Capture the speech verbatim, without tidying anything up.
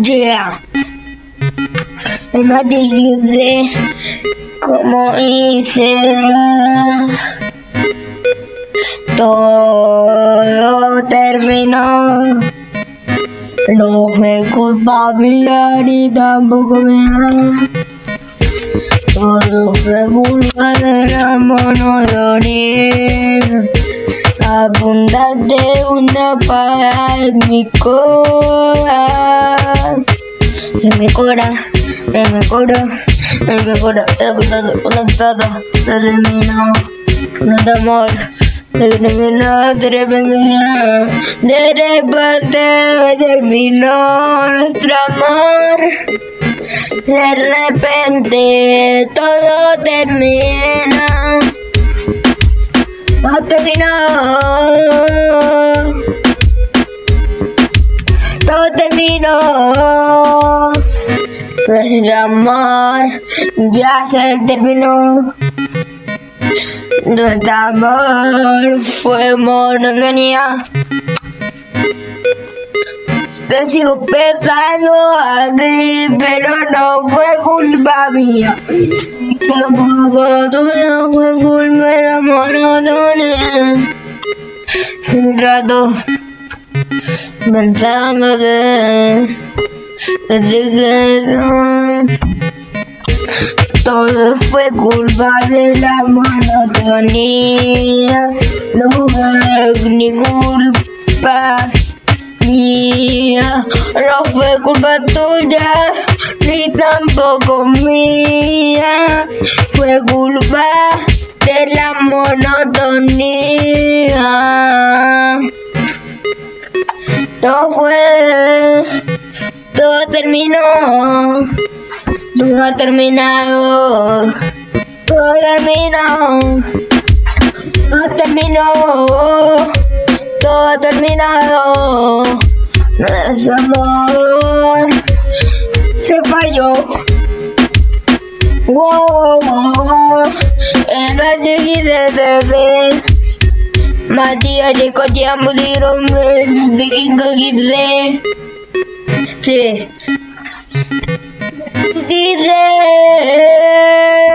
Yeah. El Mati dice como hice todo terminó. No fue culpable ni tampoco me todo fue culpa de la monotonía. Abundante una para en mi cora. En mi cora, en mi cora, en mi cora. Abundante una tada, terminó. Un amor, terminó, terminó. De repente terminó nuestro amor. De repente todo termina. Todo terminó. Todo terminó. Nuestro amor ya se terminó. Nuestro amor fue monotonía. Te sigo pensando así, pero no fue culpa mía. Tampoco tuya fue culpa de la monotonía. Un rato pensándote, desde que todo fue culpa de la monotonía. No fue ni culpa mía, no fue culpa tuya, ni tampoco mía, fue culpa de la monotonía. No fue, todo terminó, todo ha terminado, todo terminó, todo terminó. Todo ha terminado, nuestro amor se falló. Wow, wow, en la chiquita de ver, Matías de coche murieron, de quinto quince. Sí, quince.